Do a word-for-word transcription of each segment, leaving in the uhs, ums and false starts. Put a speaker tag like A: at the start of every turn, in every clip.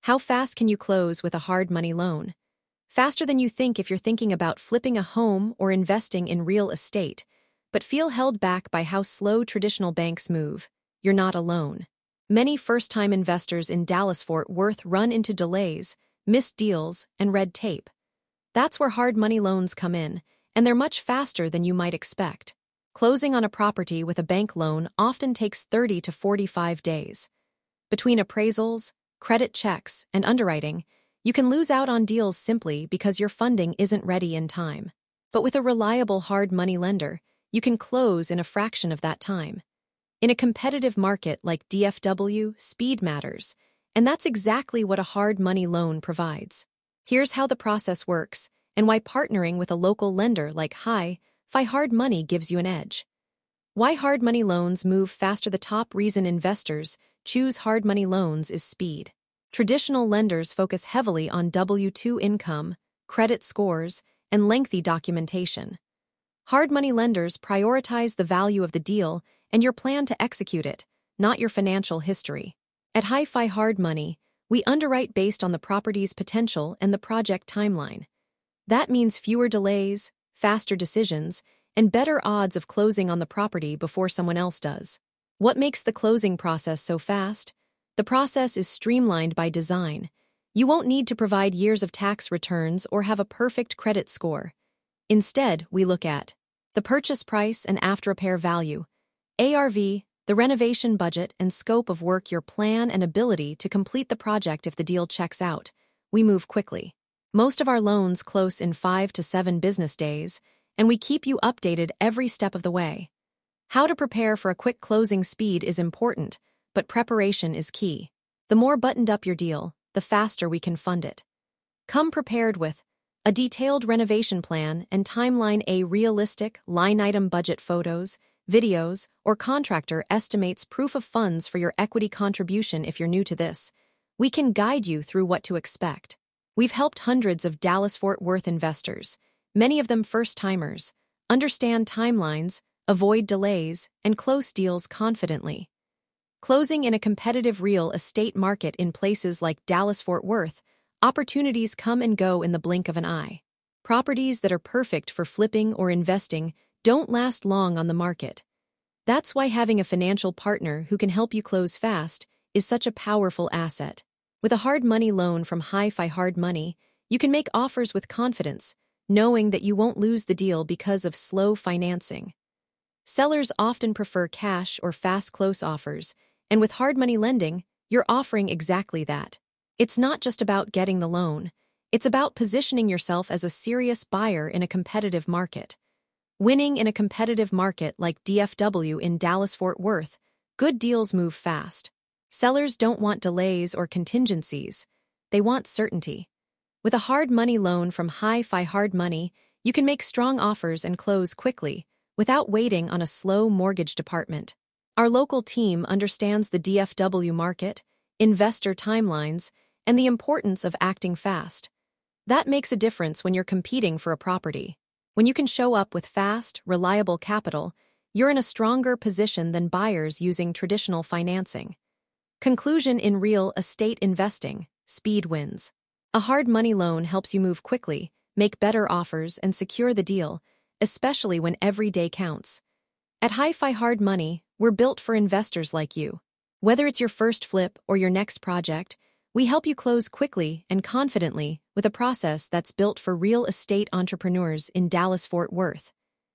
A: How fast can you close with a hard money loan? Faster than you think if you're thinking about flipping a home or investing in real estate, but feel held back by how slow traditional banks move. You're not alone. Many first-time investors in Dallas-Fort Worth run into delays, missed deals, and red tape. That's where hard money loans come in, and they're much faster than you might expect. Closing on a property with a bank loan often takes thirty to forty-five days. Between appraisals, credit checks, and underwriting, you can lose out on deals simply because your funding isn't ready in time. But with a reliable hard money lender, you can close in a fraction of that time. In a competitive market like D F W, speed matters, and that's exactly what a hard money loan provides. Here's how the process works and why partnering with a local lender like Hi-Fi Hard Money gives you an edge. Why hard money loans move faster. The top reason investors choose hard money loans is speed. Traditional lenders focus heavily on W two income, credit scores, and lengthy documentation. Hard money lenders prioritize the value of the deal and your plan to execute it, not your financial history. At Hi-Fi Hard Money, we underwrite based on the property's potential and the project timeline. That means fewer delays, faster decisions, and better odds of closing on the property before someone else does. What makes the closing process so fast? The process is streamlined by design. You won't need to provide years of tax returns or have a perfect credit score. Instead, we look at the purchase price and after-repair value, A R V, the renovation budget and scope of work, your plan and ability to complete the project. If the deal checks out, we move quickly. Most of our loans close in five to seven business days, and we keep you updated every step of the way. How to prepare for a quick closing. Speed is important, but preparation is key. The more buttoned up your deal, the faster we can fund it. Come prepared with a detailed renovation plan and timeline, a realistic line-item budget, photos, videos, or contractor estimates, proof of funds for your equity contribution. If you're new to this, we can guide you through what to expect. We've helped hundreds of Dallas-Fort Worth investors, many of them first-timers, understand timelines, avoid delays, and close deals confidently. Closing in a competitive real estate market in places like Dallas-Fort Worth, opportunities come and go in the blink of an eye. Properties that are perfect for flipping or investing don't last long on the market. That's why having a financial partner who can help you close fast is such a powerful asset. With a hard money loan from Hi-Fi Hard Money, you can make offers with confidence, knowing that you won't lose the deal because of slow financing. Sellers often prefer cash or fast close offers, and with hard money lending, you're offering exactly that. It's not just about getting the loan, it's about positioning yourself as a serious buyer in a competitive market. Winning in a competitive market like D F W in Dallas-Fort Worth, good deals move fast. Sellers don't want delays or contingencies, they want certainty. With a hard money loan from Hi-Fi Hard Money, you can make strong offers and close quickly, without waiting on a slow mortgage department. Our local team understands the D F W market, investor timelines, and the importance of acting fast. That makes a difference when you're competing for a property. When you can show up with fast, reliable capital, you're in a stronger position than buyers using traditional financing. Conclusion: in real estate investing, speed wins. A hard money loan helps you move quickly, make better offers, and secure the deal, especially when every day counts. At Hi-Fi Hard Money, we're built for investors like you. Whether it's your first flip or your next project, we help you close quickly and confidently with a process that's built for real estate entrepreneurs in Dallas-Fort Worth.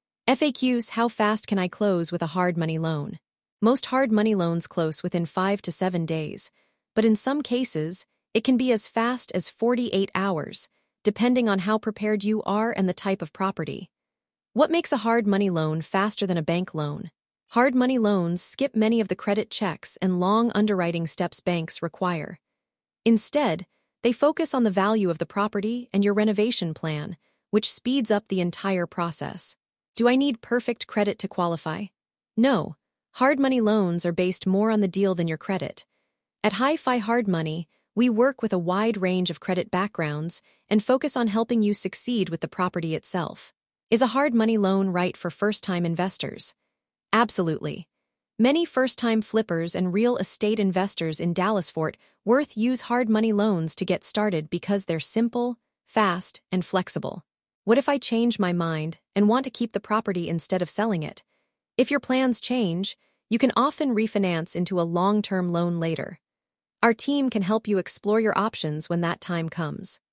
A: F A Qs: how fast can I close with a hard money loan? Most hard money loans close within five to seven days, but in some cases, it can be as fast as forty-eight hours, depending on how prepared you are and the type of property. What makes a hard money loan faster than a bank loan? Hard money loans skip many of the credit checks and long underwriting steps banks require. Instead, they focus on the value of the property and your renovation plan, which speeds up the entire process. Do I need perfect credit to qualify? No. Hard money loans are based more on the deal than your credit. At Hi-Fi Hard Money, we work with a wide range of credit backgrounds and focus on helping you succeed with the property itself. Is a hard money loan right for first-time investors? Absolutely. Many first-time flippers and real estate investors in Dallas-Fort Worth use hard money loans to get started because they're simple, fast, and flexible. What if I change my mind and want to keep the property instead of selling it? If your plans change, you can often refinance into a long-term loan later. Our team can help you explore your options when that time comes.